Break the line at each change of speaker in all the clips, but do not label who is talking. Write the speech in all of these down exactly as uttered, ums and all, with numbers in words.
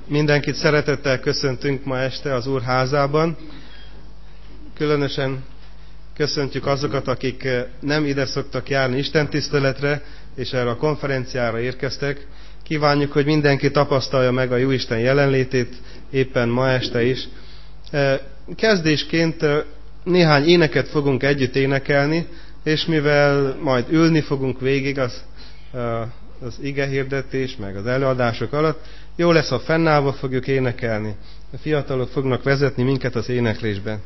Mindenkit szeretettel köszöntünk ma este az Úr házában. Különösen köszöntjük azokat, akik nem ide szoktak járni istentiszteletre, és erre a konferenciára érkeztek. Kívánjuk, hogy mindenki tapasztalja meg a Jóisten jelenlétét, éppen ma este is. Kezdésként néhány éneket fogunk együtt énekelni, és mivel majd ülni fogunk végig az, az igehirdetés, meg az előadások alatt, jó lesz, ha fennállva fogjuk énekelni. A fiatalok fognak vezetni minket az éneklésben.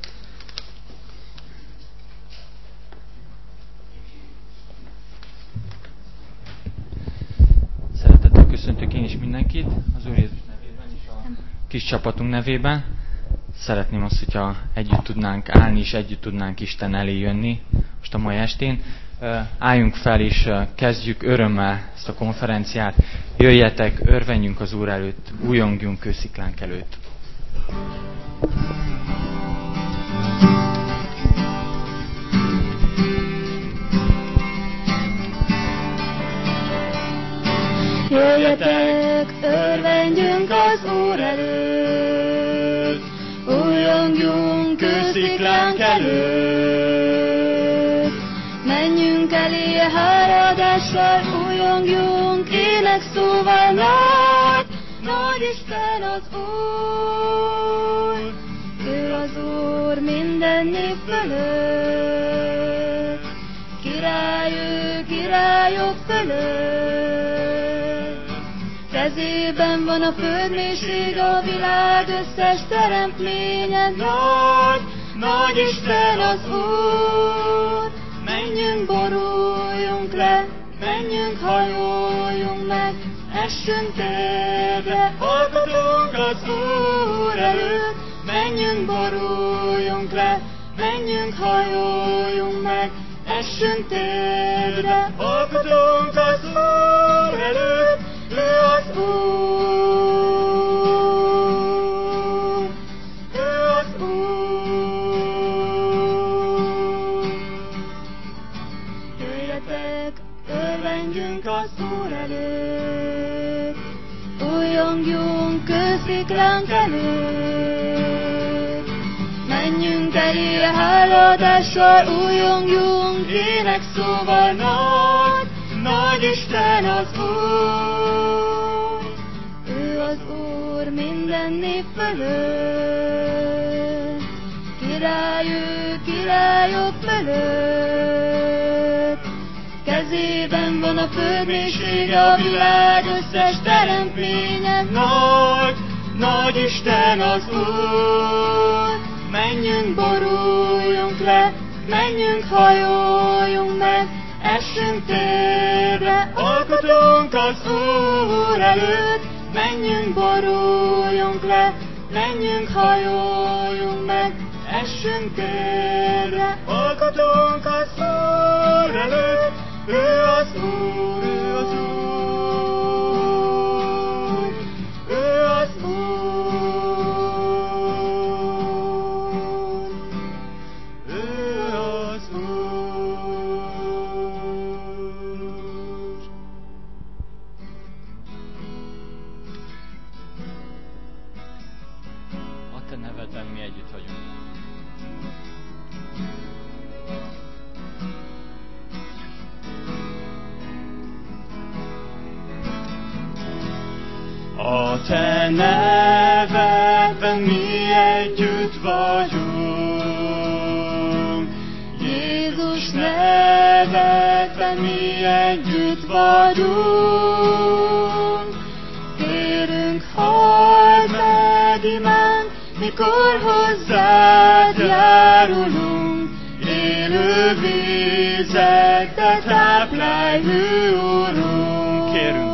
Szeretettel köszöntök én is mindenkit, az Úr Jézus nevében és a kis csapatunk nevében. Szeretném azt, hogyha együtt tudnánk állni, és együtt tudnánk Isten elé jönni most a mai estén. Álljunk fel, és kezdjük örömmel ezt a konferenciát. Jöjjetek, örvenjünk az Úr előtt, újongjunk kősziklánk előtt.
Jöjjetek, örvendjünk az Úr előtt, újongjunk kősziklánk előtt. Menjünk elé háladással, újongjunk énekszóval, nagy, nagy Isten az Úr. Ő az Úr minden nép fölött, király ő királyok fölött. Kezében van a földmélység, a világ összes teremtménye, nagy, nagy Isten az Úr. Menjünk, boruljunk le, menjünk, hajoljunk meg, essünk térdre, hallgatunk az Úr előtt. Menjünk, boruljunk le, menjünk, hajoljunk meg, essünk térdre, hallgatunk az Úr előtt. Ő az Úr, ő az Úr. Jöjjetek, örvendjünk az Úr előtt, újongjunk kősziklánk előtt. Menjünk elé háladással, újongjunk énekszóval, nagy, nagy Isten az Úr. Ő az Úr minden nép fölött, király ő királyok fölött. Kezében van a földmélység, a világ összes teremtménye, nagy, nagy Isten az Úr. Menjünk, boruljunk le, menjünk, hajoljunk meg, essünk térdre, alkotunk az Úr előtt. Menjünk, boruljunk le, menjünk, hajoljunk meg, essünk térdre, alkotunk az Úr előtt. Ő az Úr, ő az Úr, ő az Úr, ő az Úr.
A te nevedben mi együtt vagyunk.
A te nevedben mi együtt vagyunk, Jézus nevedben mi együtt vagyunk. Kérünk, halld meg imánk, mikor hozzád járulunk, élő vízet, de táplálj, hű Urunk.
Kérünk.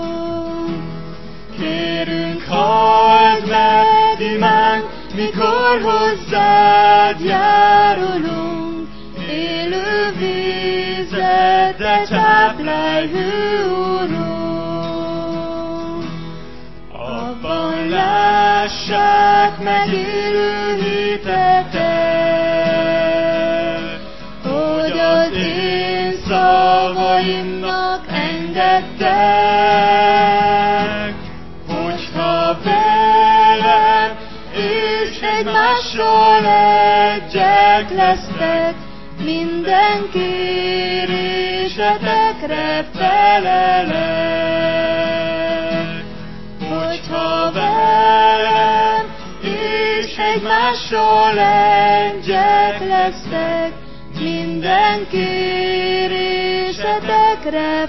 Kérünk, halld meg imánk, mikor hozzád járulunk, élő vízet, de táplálj, hű Urunk. Abban lássák meg élő hitetek, hogy az én szavaimnak engedtek, hogyha be egymással egyek lesztek, minden kérésetekre felelek. Hogyha velem és egymással egyek lesztek, minden kérésetekre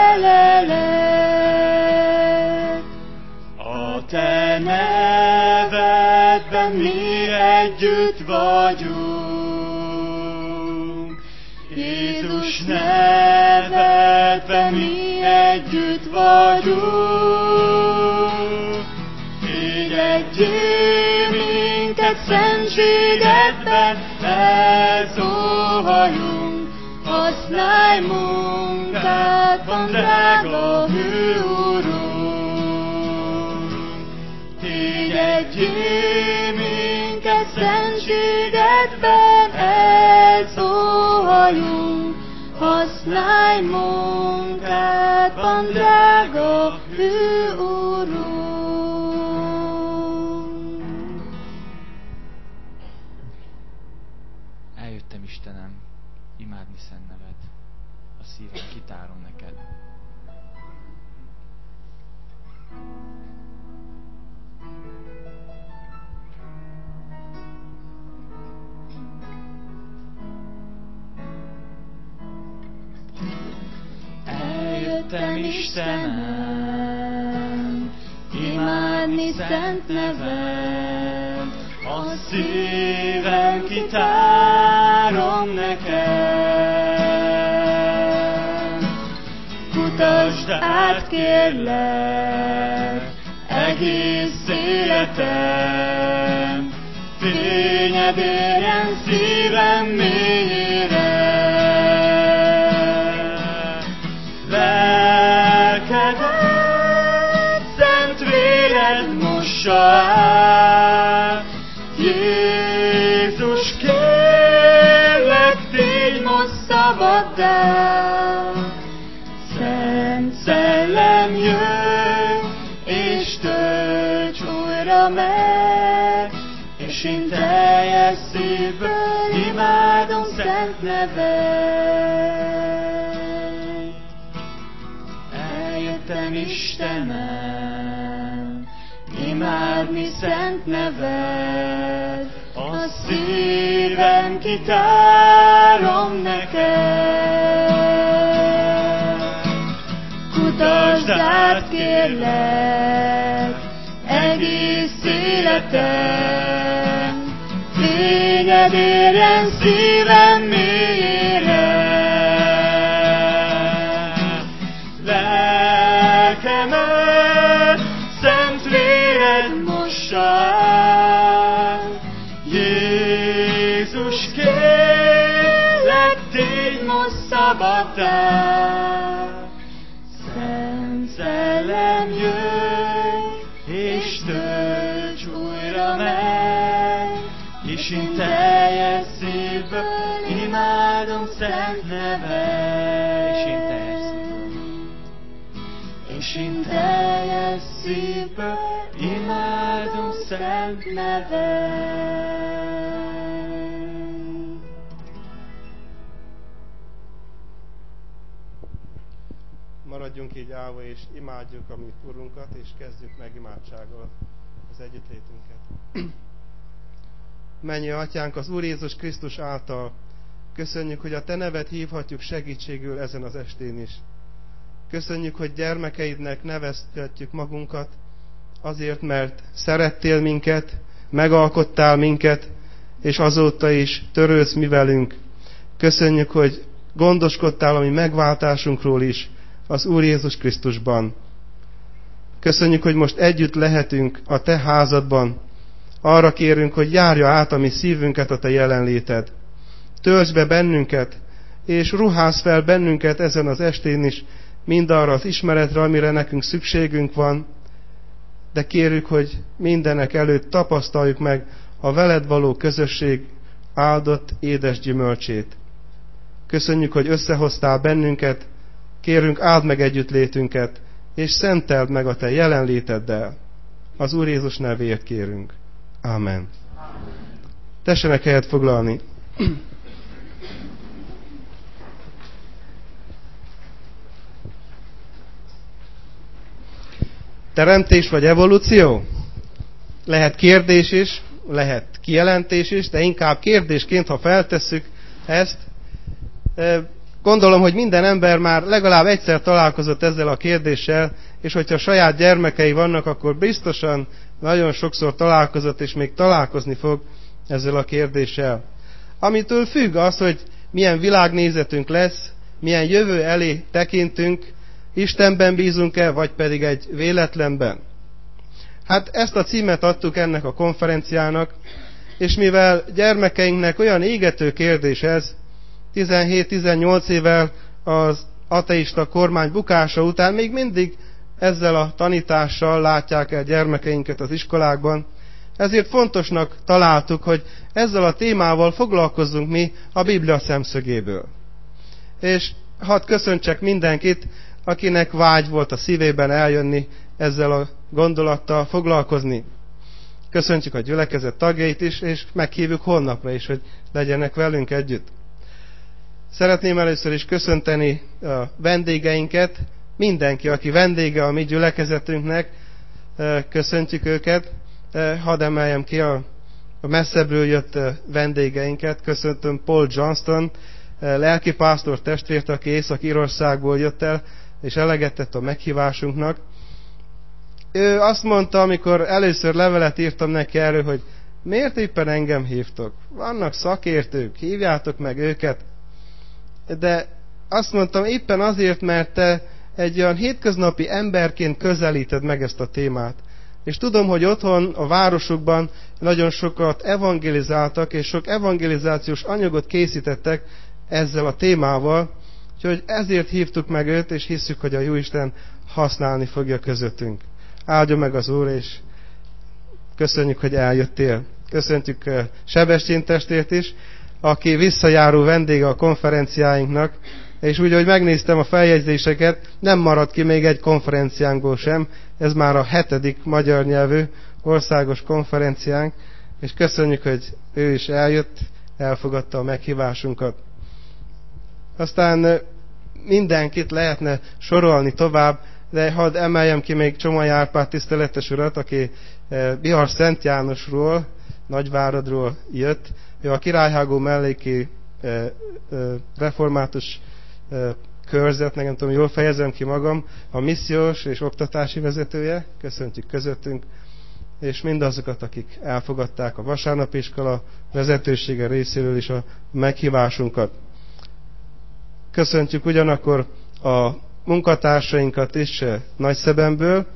felelek. A te nevedben mi együtt vagyunk, Jézus nevedben mi együtt vagyunk. Égetjél minket szentségedben, elszóhaljunk, használj munkádban, drága hű Urunk. Égetjél minket szentségedben, elszóhaljunk, használj munkádban, drága hű Urunk.
Eljöttem, Istenem, imádni szent neved, a szívem kitárom neked.
Eljöttem, Istenem, imádni szent neved, a szívem kitárom neked. Kutasd át, kérlek, egész életem, fényed érjen szívem mélyére. Lelkedet szent véred mossa át, Jézus, kérlek, tégy most szabaddá. Szent Szellem, jöjj, és tölts újra meg, és én teljes szívből imádom szent neved. Eljöttem, Istenem, imádni szent neved, a szívem kitárom neked. Kutasd át, kérlek, egész életem, fényed érjen szívem mélyére. Lelkemet szent véred mossa át, Jézus, kérlek, tégy most szabaddá. Szent Szellem, jöjj, és tölts újra meg, és én teljes szívből imádom szent neved. És én teljes szívből imádom szent neved.
Maradjunk így állva, és imádjuk a mi Urunkat, és kezdjük meg imádsággal az együttlétünket. Mennyei Atyánk, az Úr Jézus Krisztus által köszönjük, hogy a Te nevet hívhatjuk segítségül ezen az estén is. Köszönjük, hogy gyermekeidnek nevezhetjük magunkat, azért, mert szerettél minket, megalkottál minket, és azóta is törődsz mi velünk. Köszönjük, hogy gondoskodtál a mi megváltásunkról is az Úr Jézus Krisztusban. Köszönjük, hogy most együtt lehetünk a Te házadban. Arra kérünk, hogy járja át a mi szívünket a Te jelenléted. Töltsd be bennünket, és ruházz fel bennünket ezen az estén is, mindarra az ismeretre, amire nekünk szükségünk van, de kérjük, hogy mindenek előtt tapasztaljuk meg a veled való közösség áldott édes gyümölcsét. Köszönjük, hogy összehoztál bennünket, kérünk, áld meg együttlétünket, és szenteld meg a Te jelenléteddel. Az Úr Jézus nevéért kérünk. Amen. Tessenek helyet foglalni. Teremtés vagy evolúció? Lehet kérdés is, lehet kijelentés is, de inkább kérdésként, ha feltesszük ezt, gondolom, hogy minden ember már legalább egyszer találkozott ezzel a kérdéssel, és hogyha saját gyermekei vannak, akkor biztosan nagyon sokszor találkozott, és még találkozni fog ezzel a kérdéssel. Amitől függ az, hogy milyen világnézetünk lesz, milyen jövő elé tekintünk, Istenben bízunk-e, vagy pedig egy véletlenben. Hát ezt a címet adtuk ennek a konferenciának, és mivel gyermekeinknek olyan égető kérdés ez, tizenhét-tizennyolc évvel az ateista kormány bukása után még mindig ezzel a tanítással látják el gyermekeinket az iskolákban, ezért fontosnak találtuk, hogy ezzel a témával foglalkozzunk mi a Biblia szemszögéből. És hadd köszöntsek mindenkit, akinek vágy volt a szívében eljönni ezzel a gondolattal foglalkozni. Köszöntjük a gyülekezet tagjait is, és meghívjuk holnapra is, hogy legyenek velünk együtt. Szeretném először is köszönteni a vendégeinket, mindenki, aki vendége a mi gyülekezetünknek, köszöntjük őket. Hadd emeljem ki a messzebbről jött vendégeinket. Köszöntöm Paul Johnston, lelkipásztor testvért, aki Észak-Írországból jött el, és eleget tett a meghívásunknak. Ő azt mondta, amikor először levelet írtam neki erről, hogy miért éppen engem hívtok? Vannak szakértők, hívjátok meg őket. De azt mondtam, éppen azért, mert te egy olyan hétköznapi emberként közelíted meg ezt a témát. És tudom, hogy otthon, a városokban nagyon sokat evangelizáltak, és sok evangelizációs anyagot készítettek ezzel a témával, úgyhogy ezért hívtuk meg őt, és hisszük, hogy a Jóisten használni fogja közöttünk. Áldja meg az Úr, és köszönjük, hogy eljöttél. Köszöntjük Sebestyén testvért is, aki visszajáró vendége a konferenciáinknak, és úgy, hogy megnéztem a feljegyzéseket, nem maradt ki még egy konferenciánkból sem, ez már a hetedik magyar nyelvű országos konferenciánk, és köszönjük, hogy ő is eljött, elfogadta a meghívásunkat. Aztán mindenkit lehetne sorolni tovább, de hadd emeljem ki még Csomai Árpád tiszteletes urat, aki Bihar Szent Jánosról, Nagyváradról jött. Ő a Királyhágó melléki református körzetnek, nem tudom, jól fejezem ki magam, a missziós és oktatási vezetője, köszöntjük közöttünk, és mindazokat, akik elfogadták a vasárnapi iskola vezetősége részéről is a meghívásunkat. Köszöntjük ugyanakkor a munkatársainkat is Nagyszebenből.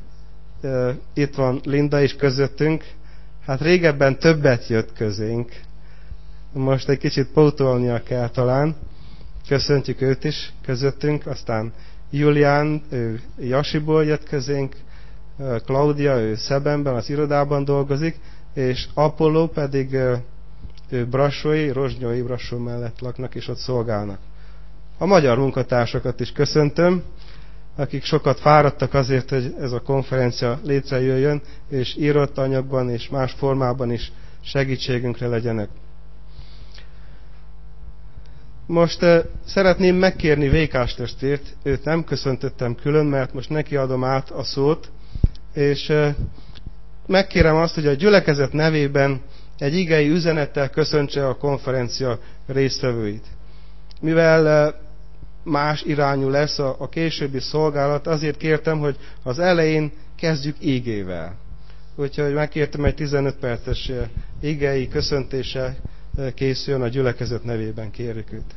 Itt van Linda is közöttünk. Hát régebben többet jött közénk. Most egy kicsit pótolnia kell talán. Köszöntjük őt is közöttünk. Aztán Julián, ő Jasiból jött közénk. Claudia, ő Szebenben, az irodában dolgozik. És Apollo pedig ő Brassói, Rozsnyói Brassó mellett laknak, és ott szolgálnak. A magyar munkatársakat is köszöntöm, akik sokat fáradtak azért, hogy ez a konferencia létrejöjjön, és írott anyagban és más formában is segítségünkre legyenek. Most uh, szeretném megkérni Vékás testvért, őt nem köszöntöttem külön, mert most neki adom át a szót, és uh, megkérem azt, hogy a gyülekezet nevében egy igei üzenettel köszöntse a konferencia résztvevőit. Mivel uh, más irányú lesz a, a későbbi szolgálat, azért kértem, hogy az elején kezdjük ígével. Úgyhogy megkértem, egy tizenöt perces igei köszöntése készüljön a gyülekezet nevében, kérjük őt.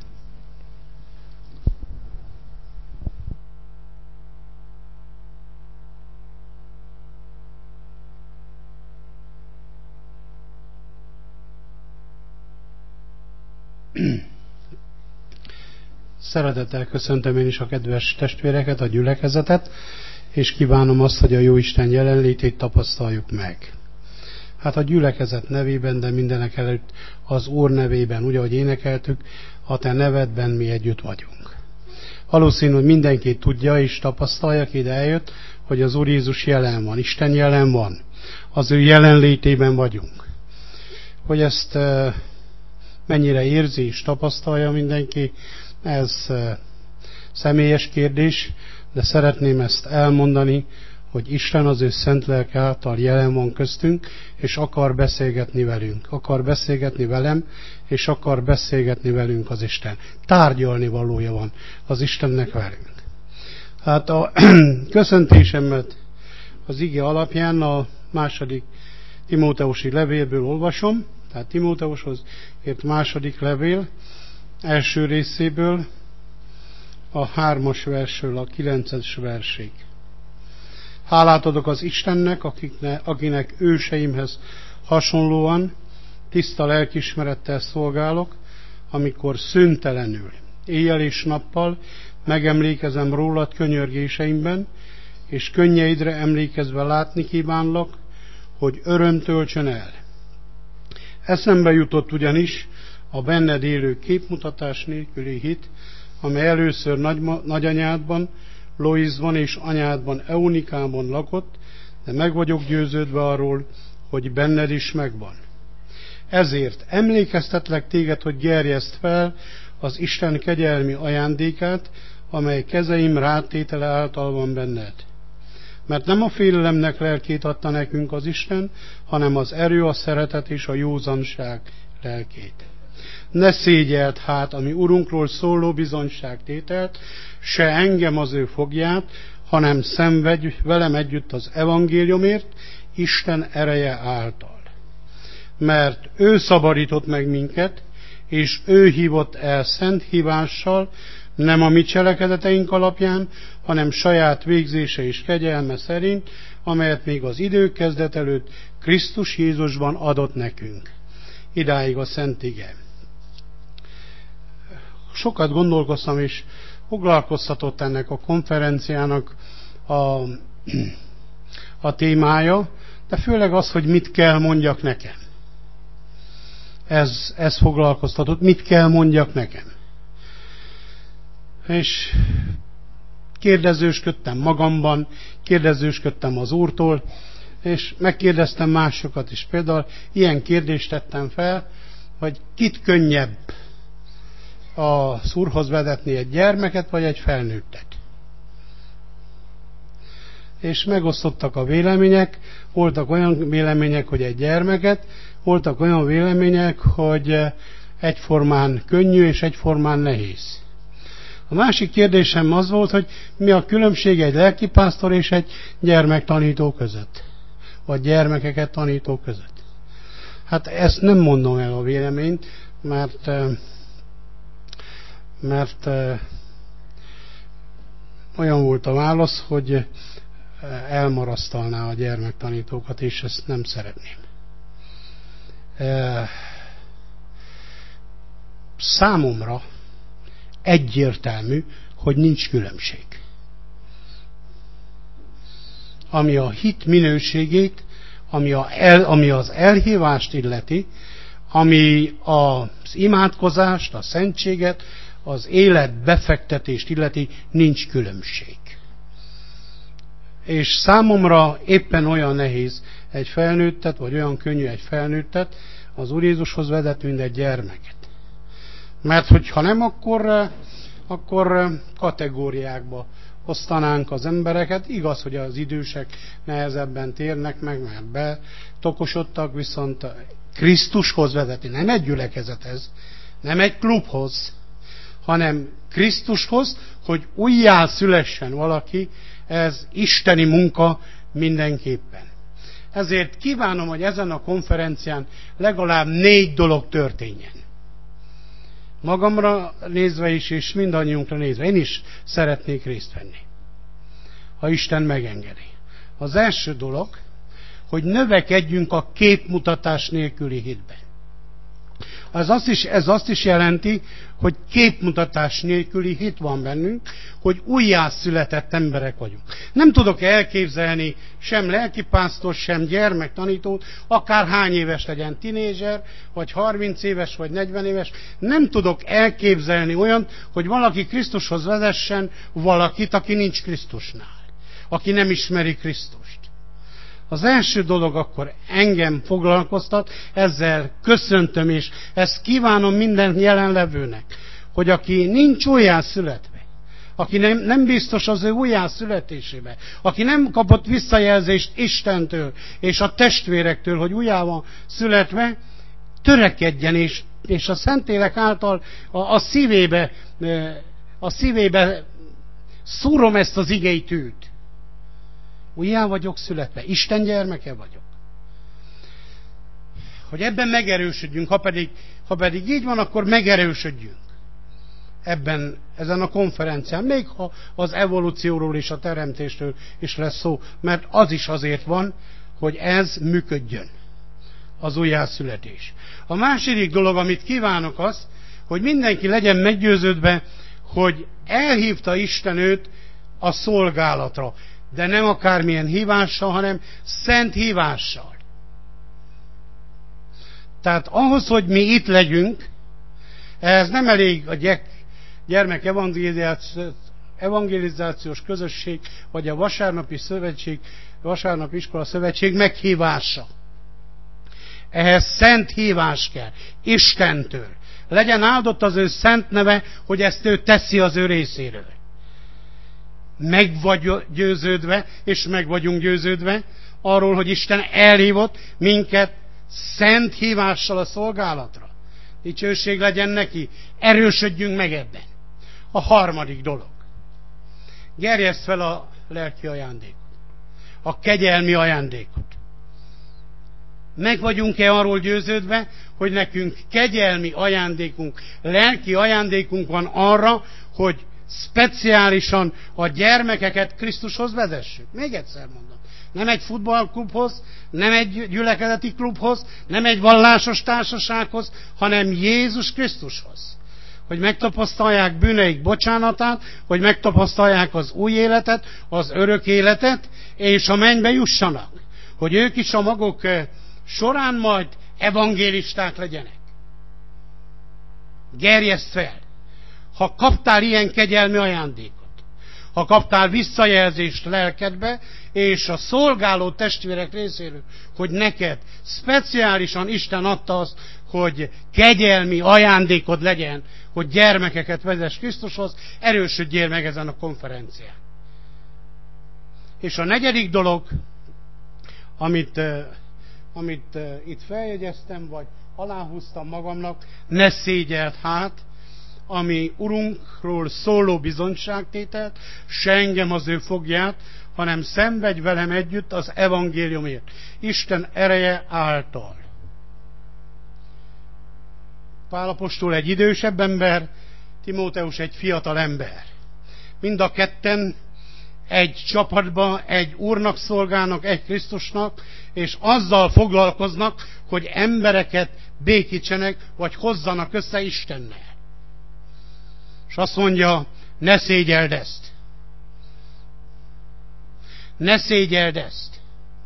Szeretettel köszöntöm én is a kedves testvéreket, a gyülekezetet, és kívánom azt, hogy a Jóisten jelenlétét tapasztaljuk meg. Hát a gyülekezet nevében, de mindenek előtt az Úr nevében, úgy ahogy énekeltük, a te nevedben mi együtt vagyunk. Valószínű, hogy mindenki tudja és tapasztalja, aki ide eljött, hogy az Úr Jézus jelen van, Isten jelen van. Az ő jelenlétében vagyunk. Hogy ezt mennyire érzi és tapasztalja mindenki, ez személyes kérdés, de szeretném ezt elmondani, hogy Isten az ő szent lelke által jelen van köztünk, és akar beszélgetni velünk. Akar beszélgetni velem, és akar beszélgetni velünk az Isten. Tárgyalni valója van az Istennek velünk. Hát a köszöntésemet az ige alapján a második Timóteusi levélből olvasom, tehát Timóteushoz írt második levél első részéből, a hármas versről a kilences versig. Hálát adok az Istennek, akikne, akinek őseimhez hasonlóan tiszta lelkismerettel szolgálok, amikor szüntelenül, éjjel és nappal megemlékezem rólad könyörgéseimben, és könnyeidre emlékezve látni kívánlak, hogy öröm töltsön el. Eszembe jutott ugyanis a benned élő képmutatás nélküli hit, amely először nagy, nagyanyádban, Loisban és anyádban, Eunikában lakott, de meg vagyok győződve arról, hogy benned is megvan. Ezért emlékeztetlek téged, hogy gerjeszd fel az Isten kegyelmi ajándékát, amely kezeim rátétele által van benned. Mert nem a félelemnek lelkét adta nekünk az Isten, hanem az erő, a szeretet és a józanság lelkét. Ne szégyeld hát a mi Urunkról szóló bizonyságtételt, se engem az ő fogját, hanem szenvedj velem együtt az evangéliumért, Isten ereje által. Mert ő szabadított meg minket, és ő hívott el szent hívással, nem a mi cselekedeteink alapján, hanem saját végzése és kegyelme szerint, amelyet még az idő kezdet előtt Krisztus Jézusban adott nekünk. Idáig a szent ige. Sokat gondolkoztam, és foglalkoztatott ennek a konferenciának a, a témája, de főleg az, hogy mit kell mondjak nekem. Ez, ez foglalkoztatott, mit kell mondjak nekem. És kérdezősködtem magamban, kérdezősködtem az Úrtól, és megkérdeztem másokat is. Például ilyen kérdést tettem fel, hogy kit könnyebb az Úrhoz vezetni, egy gyermeket vagy egy felnőttet. És megosztottak a vélemények, voltak olyan vélemények, hogy egy gyermeket, voltak olyan vélemények, hogy egyformán könnyű és egyformán nehéz. A másik kérdésem az volt, hogy mi a különbség egy lelkipásztor és egy gyermektanító között, vagy gyermekeket tanító között. Hát ezt nem mondom el a véleményt, mert mert olyan volt a válasz, hogy elmarasztalná a gyermektanítókat, és ezt nem szeretném. Számomra egyértelmű, hogy nincs különbség. Ami a hit minőségét, ami, a el, ami az elhívást illeti, ami az imádkozást, a szentséget, az élet befektetést illeti, nincs különbség. És számomra éppen olyan nehéz egy felnőttet, vagy olyan könnyű egy felnőttet az Úr Jézushoz vezetni, mint egy gyermeket. Mert hogyha nem, akkor, akkor kategóriákba osztanánk az embereket. Igaz, hogy az idősek nehezebben térnek meg, mert betokosodtak, viszont Krisztushoz vezetni, nem egy gyülekezethez, nem egy klubhoz, hanem Krisztushoz, hogy újjá szülessen valaki, ez isteni munka mindenképpen. Ezért kívánom, hogy ezen a konferencián legalább négy dolog történjen. Magamra nézve is, és mindannyiunkra nézve. Én is szeretnék részt venni, ha Isten megengedi. Az első dolog, hogy növekedjünk a képmutatás nélküli hitben. Ez azt is, ez azt is jelenti, hogy képmutatás nélküli hit van bennünk, hogy újjászületett emberek vagyunk. Nem tudok elképzelni sem lelkipásztor, sem gyermektanítót, akár hány éves legyen, tinédzser, vagy harminc éves, vagy negyven éves. Nem tudok elképzelni olyan, hogy valaki Krisztushoz vezessen valakit, aki nincs Krisztusnál, aki nem ismeri Krisztust. Az első dolog akkor engem foglalkoztat, ezzel köszöntöm, és ezt kívánom minden jelenlevőnek, hogy aki nincs újjászületve, aki nem, nem biztos az ő újjászületésébe, aki nem kapott visszajelzést Istentől és a testvérektől, hogy újjá van születve, törekedjen, és, és a Szentlélek által a, a szívébe, a szívébe szúrom ezt az igei tűt. Újjá vagyok születve, Isten gyermeke vagyok. Hogy ebben megerősödjünk, ha pedig, ha pedig így van, akkor megerősödjünk ebben, ezen a konferencián, még ha az evolúcióról és a teremtésről is lesz szó, mert az is azért van, hogy ez működjön, az újjászületés. A második dolog, amit kívánok, az, hogy mindenki legyen meggyőződve, hogy elhívta Isten őt a szolgálatra, de nem akármilyen hívással, hanem szent hívással. Tehát ahhoz, hogy mi itt legyünk, ehhez nem elég a gyermek evangelizációs közösség, vagy a vasárnapi szövetség, vasárnapi iskola szövetség meghívása. Ehhez szent hívás kell, Istentől. Legyen áldott az ő szent neve, hogy ezt ő teszi az ő részéről. Meg vagy győződve, és meg vagyunk győződve arról, hogy Isten elhívott minket szent hívással a szolgálatra. Dicsőség legyen neki, erősödjünk meg ebben. A harmadik dolog. Gerjeszd fel a lelki ajándékot, a kegyelmi ajándékot. Meg vagyunk-e arról győződve, hogy nekünk kegyelmi ajándékunk, lelki ajándékunk van arra, hogy speciálisan a gyermekeket Krisztushoz vezessük? Még egyszer mondom. Nem egy futballklubhoz, nem egy gyülekezeti klubhoz, nem egy vallásos társasághoz, hanem Jézus Krisztushoz. Hogy megtapasztalják bűneik bocsánatát, hogy megtapasztalják az új életet, az örök életet, és a mennybe jussanak. Hogy ők is a maguk során majd evangélisták legyenek. Gerjeszd fel! Ha kaptál ilyen kegyelmi ajándékot, ha kaptál visszajelzést lelkedbe, és a szolgáló testvérek részéről, hogy neked speciálisan Isten adta azt, hogy kegyelmi ajándékod legyen, hogy gyermekeket vezess Krisztushoz, erősödjél meg ezen a konferencián. És a negyedik dolog, amit, amit itt feljegyeztem, vagy aláhúztam magamnak, ne szégyeld hát, ami Urunkról szóló bizonyságtételt, se engem az ő fogját, hanem szenvedj velem együtt az evangéliumért, Isten ereje által. Pál apostol egy idősebb ember, Timóteus egy fiatal ember. Mind a ketten egy csapatban, egy Úrnak szolgálnak, egy Krisztusnak, és azzal foglalkoznak, hogy embereket békítsenek, vagy hozzanak össze Istennel. És azt mondja, ne szégyeld ezt. Ne szégyeld ezt.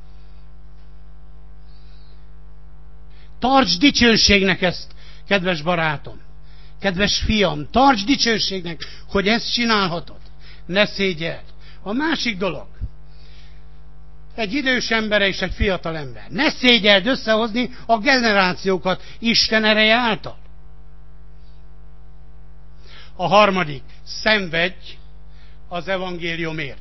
Tarts dicsőségnek ezt, kedves barátom, kedves fiam, tarts dicsőségnek, hogy ezt csinálhatod. Ne szégyeld. A másik dolog, egy idős ember és egy fiatal ember. Ne szégyeld összehozni a generációkat Isten ereje által. A harmadik, szenvedj az evangéliumért.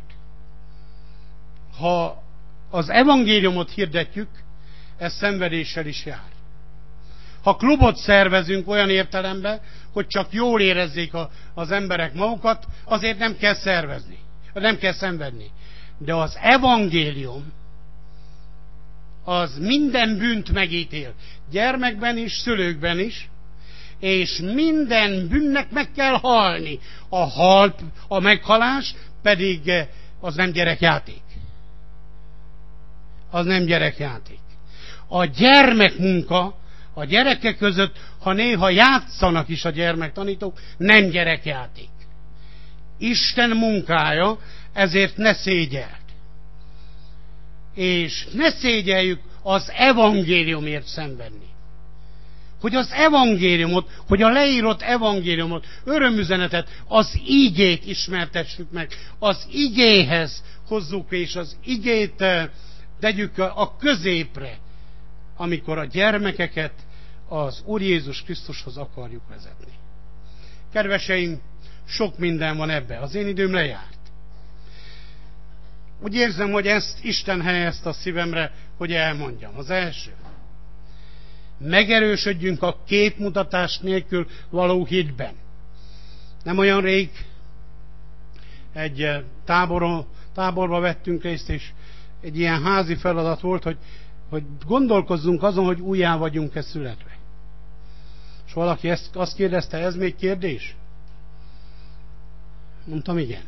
Ha az evangéliumot hirdetjük, ez szenvedéssel is jár. Ha klubot szervezünk olyan értelemben, hogy csak jól érezzék a, az emberek magukat, azért nem kell szervezni, nem kell szenvedni. De az evangélium az minden bűnt megítél. Gyermekben is, szülőkben is, és minden bűnnek meg kell halni. A hal, a meghalás pedig az nem gyerekjáték. Az nem gyerekjáték. A gyermekmunka a gyerekek között, ha néha játszanak is a gyermektanítók, nem gyerekjáték. Isten munkája, ezért ne szégyeld. És ne szégyeljük az evangéliumért szenvedni. Hogy az evangéliumot, hogy a leírott evangéliumot, örömüzenetet, az igét ismertessük meg, az igéhez hozzuk, és az igét tegyük a középre, amikor a gyermekeket az Úr Jézus Krisztushoz akarjuk vezetni. Kedveseim, sok minden van ebbe. Az én időm lejárt. Úgy érzem, hogy ezt Isten helyezte a szívemre, hogy elmondjam. Az első. Megerősödjünk a képmutatás nélkül való hitben. Nem olyan rég egy táboron, táborba vettünk részt, és egy ilyen házi feladat volt, hogy, hogy gondolkozzunk azon, hogy újjá vagyunk-e születve. És valaki ezt, azt kérdezte, ez még kérdés? Mondtam, igen.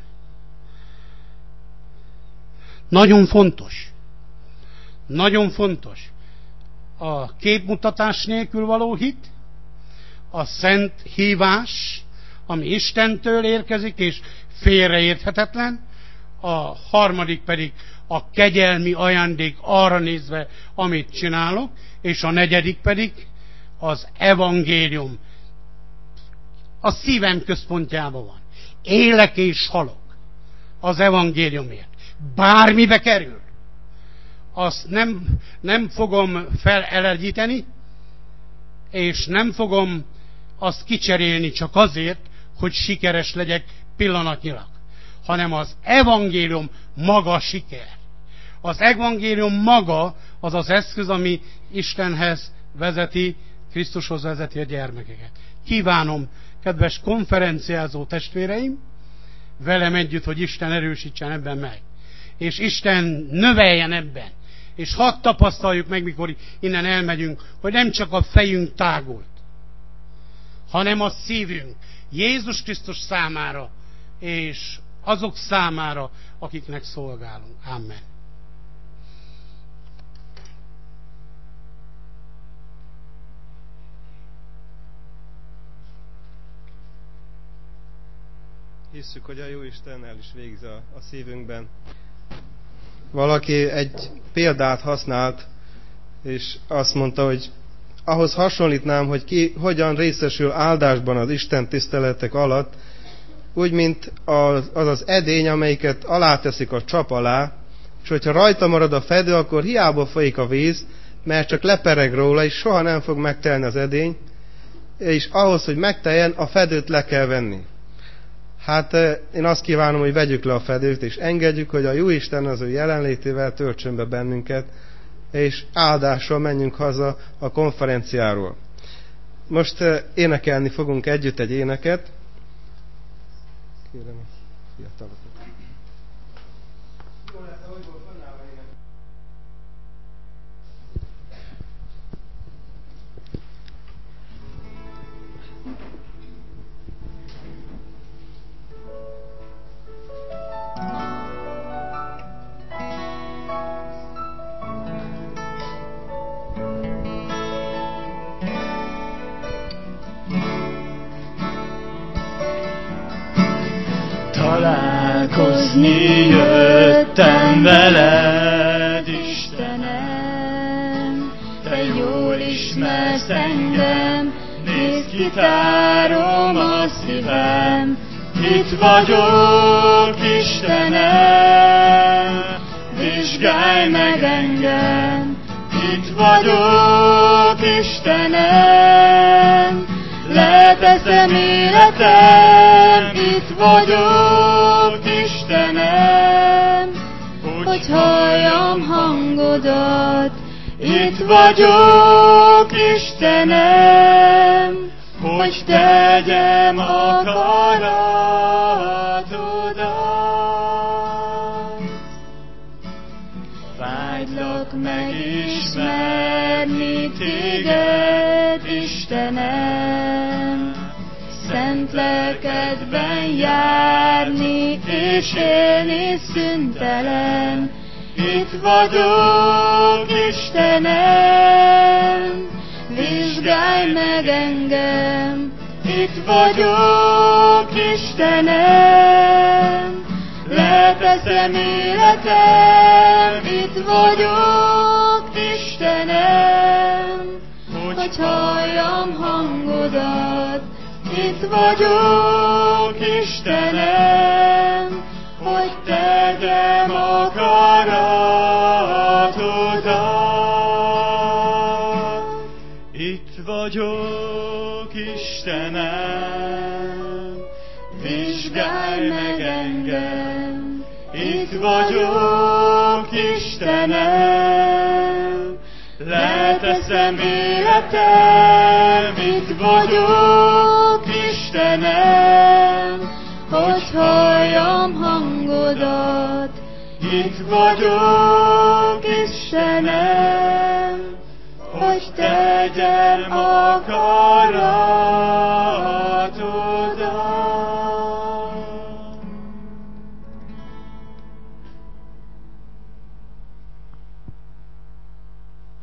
Nagyon fontos. Nagyon fontos. A képmutatás nélkül való hit, a szent hívás, ami Istentől érkezik, és félreérthetetlen, a harmadik pedig a kegyelmi ajándék arra nézve, amit csinálok, és a negyedik pedig az evangélium. A szívem központjában van. Élek és halok az evangéliumért. Bármibe kerül. Azt nem, nem fogom felelegyíteni, és nem fogom azt kicserélni csak azért, hogy sikeres legyek pillanatnyilag, hanem az evangélium maga a siker. Az evangélium maga az az eszköz, ami Istenhez vezeti, Krisztushoz vezeti a gyermekeket. Kívánom, kedves konferenciázó testvéreim, velem együtt, hogy Isten erősítsen ebben meg. És Isten növeljen ebben. És hadd tapasztaljuk meg, mikor innen elmegyünk, hogy nem csak a fejünk tágult, hanem a szívünk Jézus Krisztus számára, és azok számára, akiknek szolgálunk. Amen.
Hisszük, hogy a Jóisten el is végzi a, a szívünkben. Valaki egy példát használt, és azt mondta, hogy ahhoz hasonlítnám, hogy ki hogyan részesül áldásban az Isten tiszteletek alatt, úgy, mint az az, az edény, amelyiket aláteszik a csap alá, és hogyha rajta marad a fedő, akkor hiába folyik a víz, mert csak lepereg róla, és soha nem fog megtelni az edény, és ahhoz, hogy megteljen, a fedőt le kell venni. Hát én azt kívánom, hogy vegyük le a fedőt, és engedjük, hogy a Jóisten az ő jelenlétével töltsön be bennünket, és áldással menjünk haza a konferenciáról. Most énekelni fogunk együtt egy éneket. Kérem a fiatalokat. Jó lesz, ahogy volt fönnállva ének.
Találkozni jöttem veled, Istenem, te jól ismersz engem, nézd, kitárom a szívem. Itt vagyok, Istenem, vizsgálj meg engem. Itt vagyok, Istenem, leteszem életem. Itt vagyok, Istenem, hogy halljam hangodat. Itt vagyok, Istenem, hogy tegyem akaratodat. Vágylak megismerni téged, Istenem, szent lelkedben járni és élni szüntelen. Itt vagyok, Istenem, vizsgálj meg engem. Itt vagyok, Istenem, leteszem életem. Itt vagyok, Istenem, hogy halljam hangodat. Itt vagyok, Istenem, hogy tegyem akaratodat. Itt vagyok, Istenem, vizsgálj meg engem. Itt vagyok, Istenem, leteszem életem. Itt vagyok, Istenem, hogy halljam hangodat. Itt vagyok, Istenem, hogy tegyem akaratodat.